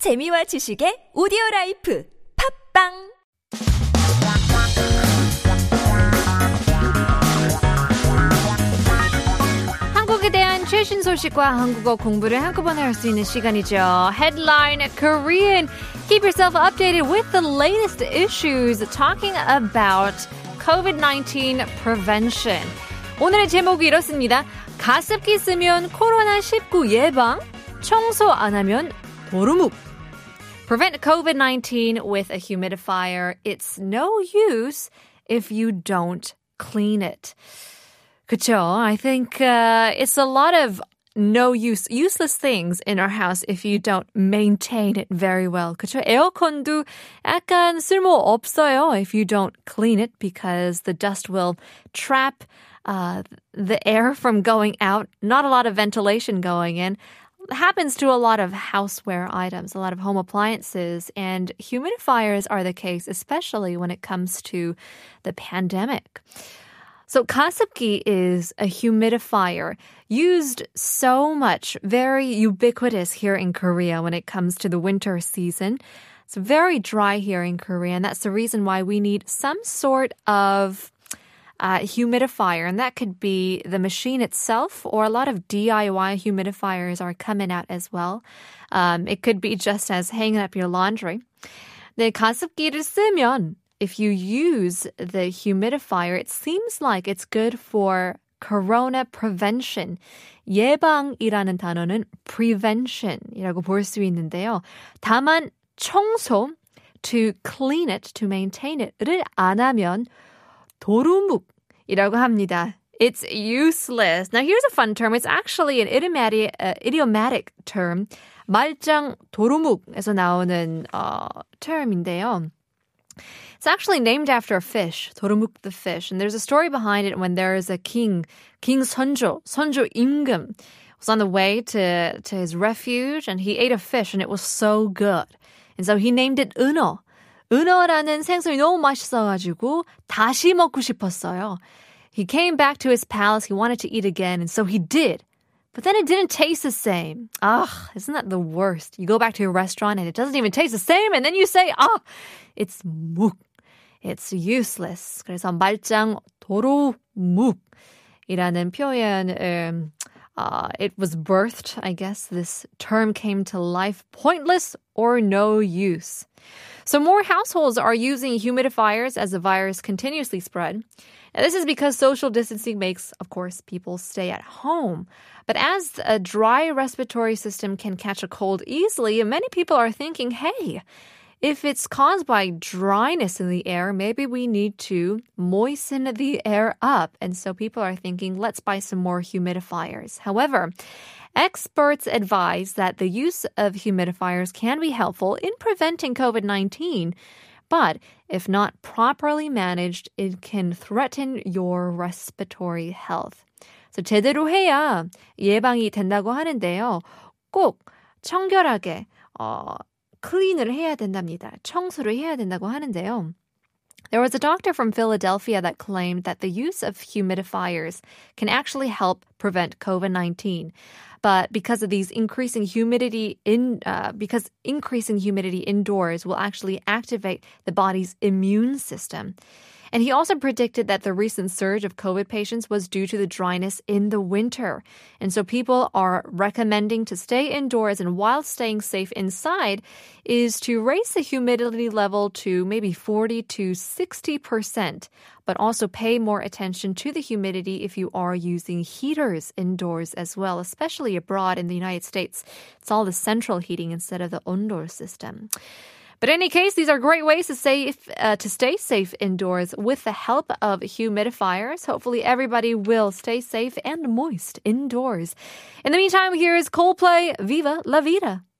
재미와 지식의 오디오라이프 팝빵 한국에 대한 최신 소식과 한국어 공부를 한꺼번에 할 수 있는 시간이죠. Headline Korean. Keep yourself updated with the latest issues talking about COVID-19 prevention. 오늘의 제목이 이렇습니다. 가습기 쓰면 코로나19 예방, 청소 안 하면 도루묵. Prevent COVID-19 with a humidifier. It's no use if you don't clean it. 그쵸? I think it's a lot of useless things in our house if you don't maintain it very well. 그쵸? 에어컨도 약간 쓸모 없어요 if you don't clean it because the dust will trap the air from going out. Not a lot of ventilation going in. Happens to a lot of houseware items, a lot of home appliances, and humidifiers are the case, especially when it comes to the pandemic. So 가습기 is a humidifier used so much, very ubiquitous here in Korea when it comes to the winter season. It's very dry here in Korea, and that's the reason why we need some sort of humidifier, and that could be the machine itself, or a lot of DIY humidifiers are coming out as well. It could be just as hanging up your laundry. 네, 가습기를 쓰면 if you use the humidifier, it seems like it's good for corona prevention. 예방이라는 단어는 prevention이라고 볼 수 있는데요. 다만 청소, to clean it, to maintain it,를 안 하면 도루묵이라고 합니다. It's useless. Now here's a fun term. It's actually an idiomatic term. 말짱 도루묵에서 나오는 term인데요. It's actually named after a fish, 도루묵 the fish. And there's a story behind it when there is a king 선조 임금, was on the way to his refuge and he ate a fish and it was so good. And so he named it 은어. 은어라는 생선이 너무 맛있어가지고 다시 먹고 싶었어요. He came back to his palace. He wanted to eat again, and so he did. But then it didn't taste the same. Isn't that the worst? You go back to your restaurant and it doesn't even taste the same, and then you say, it's 묵. It's useless. 그래서 말짱 도루묵이라는 표현, it was birthed, I guess. This term came to life. Pointless or no use. So more households are using humidifiers as the virus continuously spread. Now, this is because social distancing makes, of course, people stay at home. But as a dry respiratory system can catch a cold easily, many people are thinking, hey, if it's caused by dryness in the air, maybe we need to moisten the air up. And so people are thinking, let's buy some more humidifiers. However, experts advise that the use of humidifiers can be helpful in preventing COVID-19, but if not properly managed, it can threaten your respiratory health. So 제대로 해야 예방이 된다고 하는데요. 꼭 청결하게 클린을 해야 된답니다. 청소를 해야 된다고 하는데요. There was a doctor from Philadelphia that claimed that the use of humidifiers can actually help prevent COVID-19. But because of increasing humidity indoors will actually activate the body's immune system. And he also predicted that the recent surge of COVID patients was due to the dryness in the winter. And so people are recommending to stay indoors, and while staying safe inside is to raise the humidity level to maybe 40 to 60%, but also pay more attention to the humidity if you are using heaters indoors as well, especially abroad in the United States. It's all the central heating instead of the 온돌 system. But in any case, these are great ways to stay safe indoors with the help of humidifiers. Hopefully everybody will stay safe and moist indoors. In the meantime, here is Coldplay, Viva La Vida.